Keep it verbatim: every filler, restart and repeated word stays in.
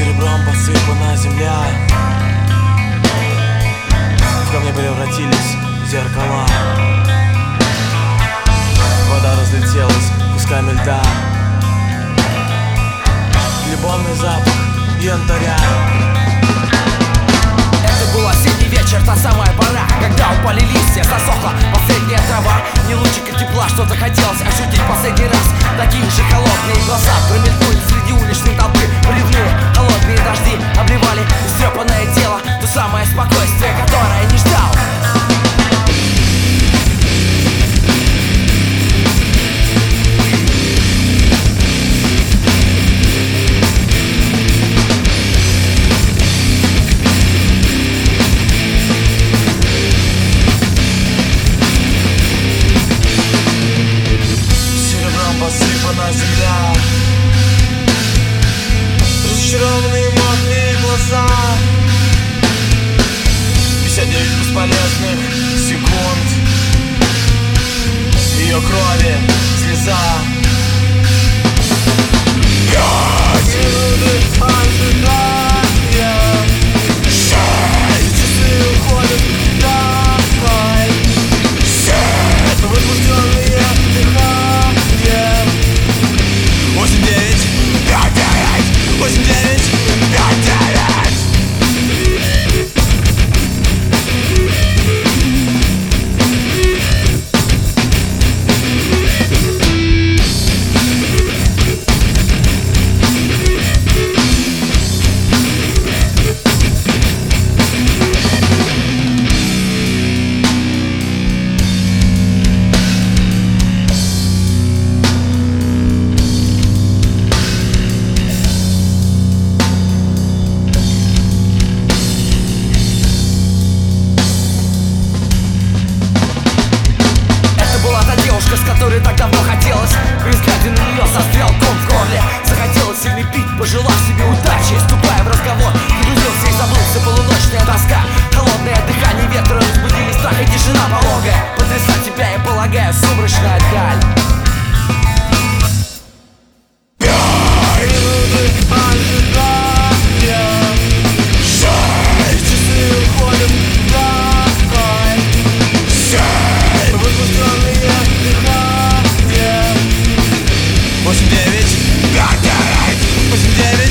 Серебром посыпана земля, в камни превратились зеркала. Вода разлетелась кусками льда. Любовный запах янтаря. Это был осенний вечер, та самая пора, когда упали листья, засохла последняя трава. Не лучика тепла, что захотелось ощутить последний раз. Такие же холодные глаза промелькнули среди уличной толпы. Проливные холодные дожди обливали истрепанное тело. То самое спокойствие, которое не ждал. Посыпана земля, разочарованные мокрые глаза, пятьдесят девять бесполезных секунд ее крови слеза. Пять минут ожидания, шесть часы уходят домой, семь возбужденные дыхания. Восемь, девять, пять, девять, восемь, девять, пять, девять. С которой так давно хотелось, при взгляде на нее застрял ком в горле. Захотелось сильно пить, пожелав себе удачи. Вступая в разговор, погрузился и забылся полуночная тоска. Холодное дыхание ветра разбудили страх и тишина пологая. Потрясла тебя, я полагаю, сумрачная даль. Пять минут ожидания, шесть часы уходят домой, семь возбужденные дыхания. Восемь, девять, пять, девять, восемь, девять.